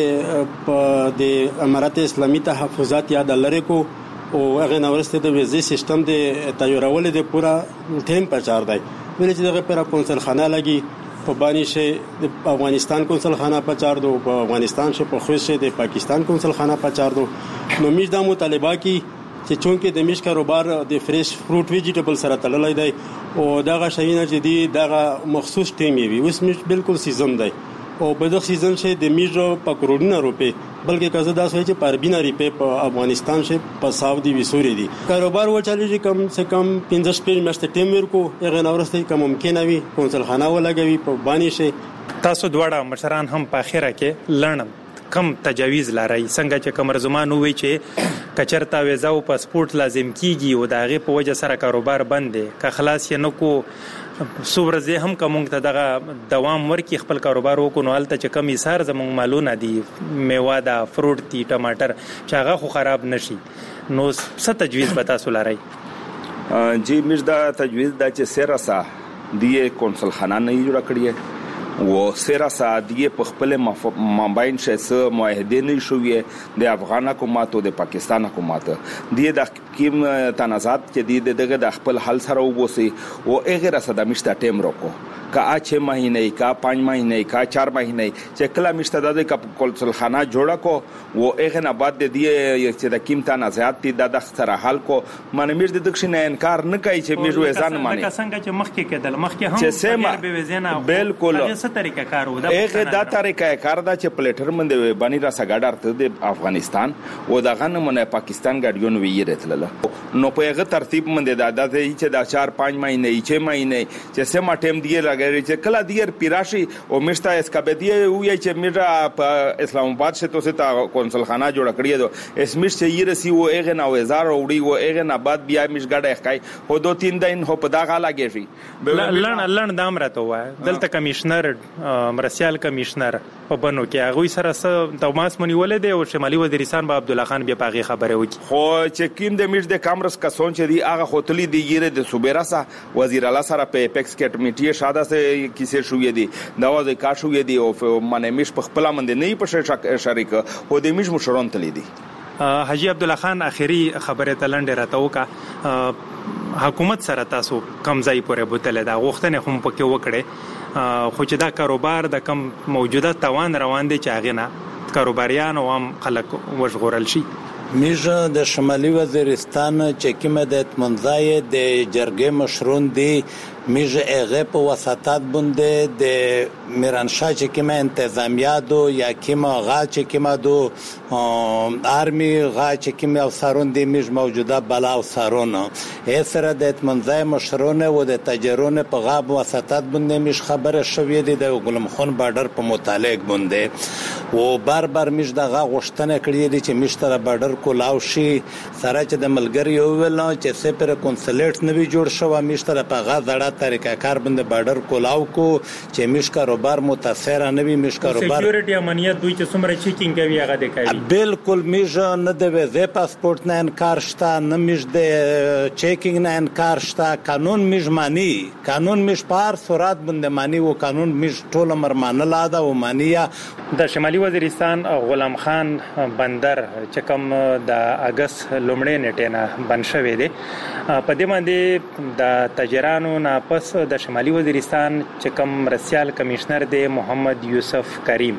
کیم د امارات اسلامي تحفظات یا د لری کو او هغه نورسته د ویزې سیستم د تیارول د پورا ټیم پچار دی ویل چې دغه پر کونسل خانه لګي په بانی شه د افغانستان کونسل خانه په چار دو په افغانستان شه په خوش شه د پاکستان کونسل خانه په چار دو نو میش د مطالبه کی چې چونکه د میش کاروبار د فریش فروټ ویجیټیبل سره تړلای دی او دغه شینه چې دی دغه مخصوص ټیم وي اوس میش بالکل سیزن دی او په دغه سیزن شه د میش په کروڑونه روپے بلکې کزه دا سوي چې پر بنا ریپے په افغانستان شه په سعودي وسوري دي کاروبار و چالي کم سے کم 15 میاشتې ټیم ورکو هغه نورسته کوم ممکن وي کونسل خانه ولګوي په بانی شه تاسو دواړه مشران هم په اخره کې لړن کم تجاویز لاري څنګه چې کوم رزمان وي چې کچرتا ویزا او پاسپورت لازم کیږي او داغه په وجه سره کاروبار بند دي که خلاص یې نو کو سورزه هم کوم ته دغه دوام ورکی خپل کاروبار وکړو نو الته چې کم ایثار زموږ مالونه دي میوه دا فروټ دي ټماټر چې هغه خو خراب نشي نو څه تجویز به تاسو لاري جی موږ دا تجویز دا چې سره دی کونسل خانه نه جوړ کړی و سره سعودي په خپل مابین شې معاهده نه شوې د افغان حکومت او د پاکستان حکومت د کیم تنازعات چې دغه د خپل حل سره وبوسي او هغه رسد مشته ټیم روکو کا 6 مہینے کا 5 مہینے کا 4 مہینے چې کله مشته د کونسل خانه جوړه کو و هغه نه بعد د چې د کیم تنازعات د سره حل کو معنی میر د دښنه انکار نه کوي چې میر وزن معنی څنګه چې مخکې کېدل مخکې هم به وزنه بالکل څه طریقه کار و دا طریقه کار دا چې پلیټر منده باندې را سګاډر ته د افغانستان او د غنمونه پاکستان ګاډیون ویرتله نو په هغه ترتیب منده دا چې دا 4-5 مہینے 6 مہینے چې سم ټیم دی لګی چې کله دیر پیراشي او مشته اسکابدی وی چې میرا په اسلام آباد شه تو ستا کونسل خانه جوړ کړی دو اسمیش چې یرسی و هغه نو وزار وړي و هغه نه بعد بیا مش ګډه ښکای هو 2-3 دین هو په دغه لاګی لړن دام راته وای دلته کمشنر مرسیال کمشنر په بنو کې هغه سره تماس منیولې دی او شمالي وزیرستان با عبد الله خان بیا پاغي خبره وکي خو چې کیم د میش د کامرس کسون چې دی هغه خپل دی یره د صوبې راسه وزیر اعلی سره په اپیکس کمیټي شاده سه کیسه شوې دي دا وځي کا شوې دي او منه میش په خپل مند نه په شریک او د میش مشرون تل دي حاجی عبد الله خان اخیری خبره تلنډ راته وکا حکومت سره تاسو کم ځای پورې بوتل دا غوښتنه هم پکې وکړي خو چې دا کاروبار د کم موجوده توان روان دي چې هغه نه کاروباریان او هم خلک وژغورل شي میژه د شمالي وزیرستان چې کومه د اطمنځای د جرګې مشرون دي میژه هغه په وساتات باندې د میرانشاه چې کومه انتظامیه دو یا کومه غا چې کومه دو آرمی غا چې کومه افسرون دي میژ موجوده بلا افسرون سره د اطمنځای مشرون او د تجربه په غا وساتات باندې میژ خبره شوې دي د ګلم خان بارډر په متعلق باندې او بار میژ دغه غوښتنه کړې دي چې میژ تر بارډر کولاو شي سره چې د ملګری یو ویل چې سپر کنسولیټ نوی جوړ شو میژ تر په غا زړه طریقه کار بند بارډر کولاو کو چې میش کاروبار متاثر نه وي میش کاروبار سکیورټي امنیت دوی چې څومره چیکینګ کوي هغه د کوي بالکل میش نه د ویزه پاسپورت نه انکار شته نه میش د چیکینګ نه انکار شته قانون میش مانی قانون میش پار سرعت بند مانی او قانون میش ټول مرمانه لاده او مانیا د شمالي وزیرستان غلام خان بندر چې کوم د اگست لومړی نیټه نه بند شوی دی په دې باندې د تاجرانو نه پس د شمالي وزیرستان چې کوم رسیال کمشنر دی محمد یوسف کریم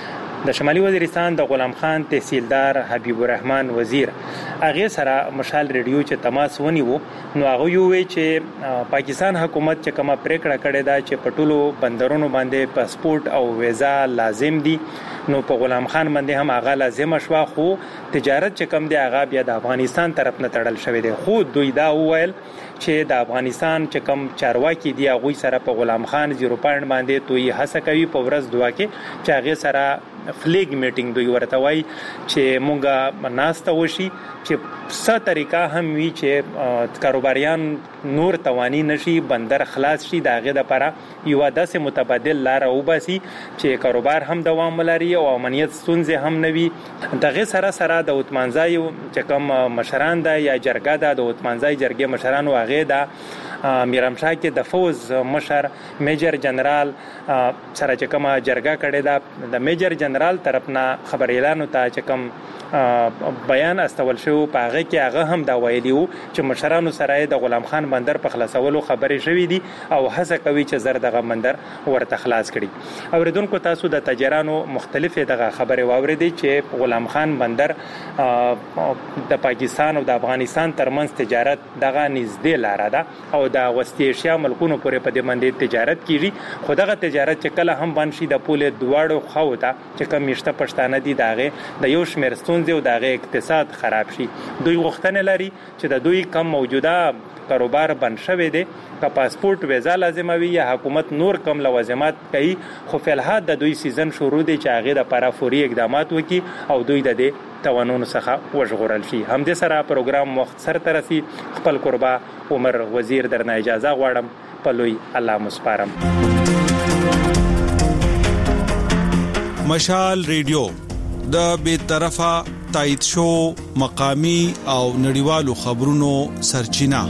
د شمالي وزیرستان د غلام خان تحصیلدار حبیب الرحمن وزیر هغه سره مشال ریډیو چې تماس ونیو نو هغه یو چې پاکستان حکومت چې کومه پریکړه کړې ده چې پټولو بندرونو باندې پاسپورت او ویزا لازم دي نو په غلام خان باندې هم هغه لازم شوا خو تجارت چې کم دی هغه بیا د افغانستان طرف نه تړل شوی دی خو دوی دا وویل چې د افغانستان چې کم چارواکي دی هغه سره په غلام خان 0 پاینټ باندې توي هڅه کوي په ورځ دوا کې چې هغه سره فلیګ میټینګ دوی ورته وای چې مونږه ناسته وشي چې څه طریقه هم وی چې کاروباریان نور توانی نشي بندر خلاص شي داغه د لپاره یو داسې متبادل لار او باسي چې کاروبار هم دوام ولري او امنیت ستونزې هم نوي دغه سره د اوتمانځای چې کوم مشران د یا جرګه د اوتمانځای جرګې مشران واغې د میرامشاه کې د فوز مشر میجر جنرال سره چې کومه جرګه کړې ده د میجر جنرال طرف نه خبر اعلان وتا چې کوم بیان استول شو په هغه کې هغه هم دا ویلی وو چې مشرانو سره د غلام خان بندر په خلاصولو خبرې شوې دي او هڅه کوي چې زر دغه بندر ورته خلاص کړي. اوریدونکو تاسو د تاجرانو مختلفه دغه خبرې واوریدي چې غلام خان بندر د پاکستان او د افغانستان ترمنځ تجارت دغه نږدې لار ده او د وسطی ایشیا ملکونو پورې په دې باندې تجارت کیږي. خو دغه تجارت چې کله هم باندې د پوله دواړو خو ته چې کوم مشته پښتانه دي داغه د یو شمیر ستونزې او داغه اقتصاد خراب شي. دوی غوښتنه لري چې د دوی کم موجوده کاروبار بند شوی دی که پاسپورت ویزا لازم وي یا حکومت نور کم لوازمات کوي. خو په الحال د دوی سیزن شروع دی چې هغه د لپاره فوري اقدامات وکړي او دوی د دې توانونو څخه وژغورل شي. هم دې سره پروګرام وخت سر ترسي. خپل قربا عمر وزیر درنه اجازه غواړم په لوی الله مسپارم. مشال ریډیو د بیطرفه تایید شو مقامی او نړیوالو خبرونو سرچینه.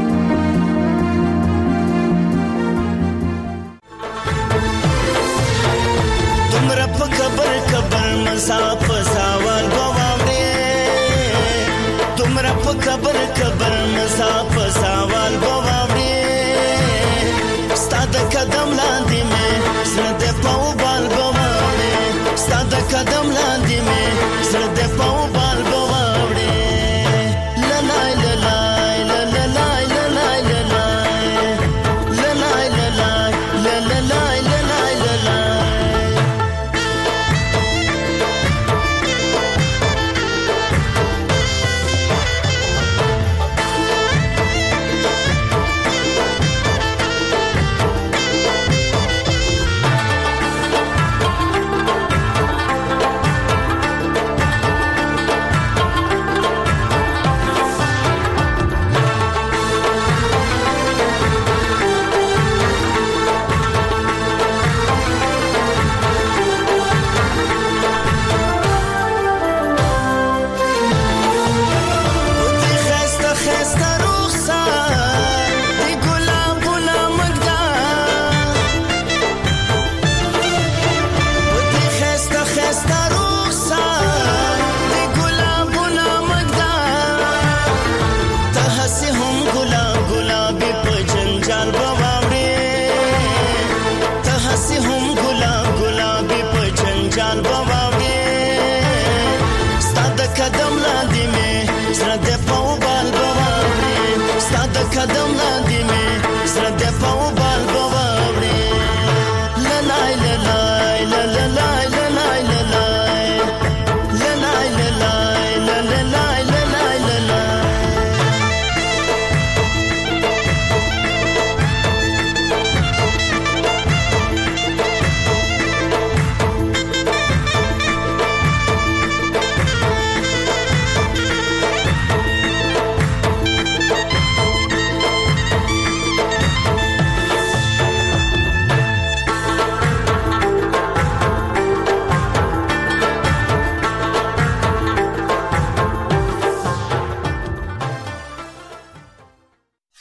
تمره په خبر مساف سوال بواوړې تمره په خبر مساف سوال بواوړې ستاد قدم لاندې مې زړه د پاو بال بواوړې ستاد قدم لاندې مې زړه د پاو بال بواوړې لنای لنای لنای لنای لنای لنای لنای لنای لنای قدم لاندې مې زړه د پاو